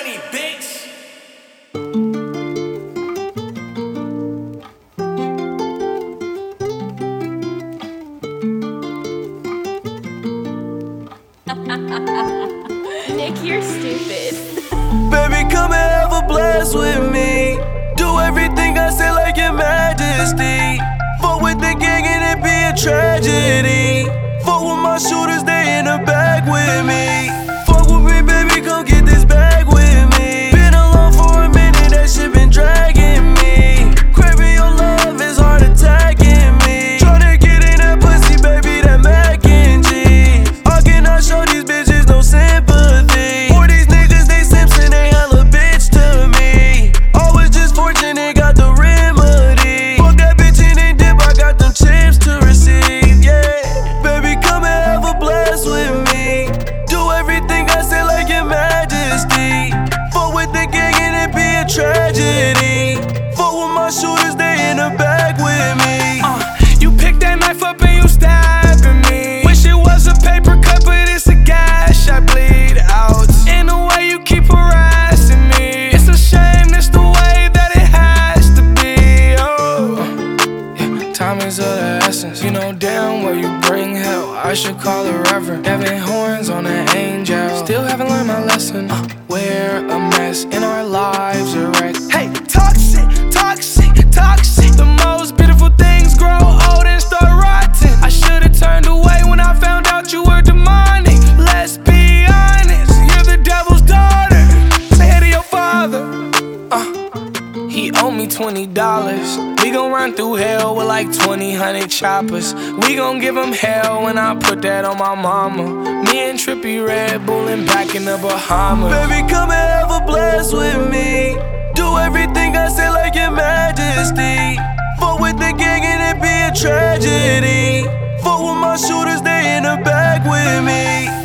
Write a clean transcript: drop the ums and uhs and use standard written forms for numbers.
money, bitch. Nick, you're stupid. Baby, come and have a blast with me. Do everything I say like your majesty. Fuck with the gang and it be a tragedy. Fuck with my shooters, they in the bag with me. Fuck with me, baby, come get this bag with me. Been alone for a minute, that shit been dragging me. Craving your love is hard attacking me. Tryna get in that pussy, baby, that mac and cheese. I cannot show these bitches no sympathy. For these niggas, they Simpson, they hella bitch to me. Always just fortunate, got the remedy. Fuck that bitch in and dip, I got them chips to receive, yeah. Baby, come and have a blast with me. Do everything I say like your majesty. Fuck with the gang and it be a tragedy. Fuck with my shooters, they in the bag with me. You pick that knife up and you stabbing me. Wish it was a paper cut, but it's a gash. I bleed out. In the way you keep harassing me. It's a shame, it's the way that it has to be. Oh, yeah, time is of the essence. You know damn well you bring hell. I should call a reverend. Devin horns on an angel. Still haven't learned my lesson. We're a mess and our lives are wrecked. Hey, toxic, toxic, toxic. The most beautiful things grow old and start rotting. I should've turned away when I found out you were demonic. Let's be honest, you're the devil's daughter. Say hey to your father. He owe me $20. We gon' run through hell with like 2,000 choppers. We gon' give him hell when I put that on my mama. Me and Trippy Red Bullin' back in the Bahamas. Baby, come and have a blast with me. Do everything I say like your majesty. Fuck with the gang and it be a tragedy. Fuck with my shooters, they in the bag with me.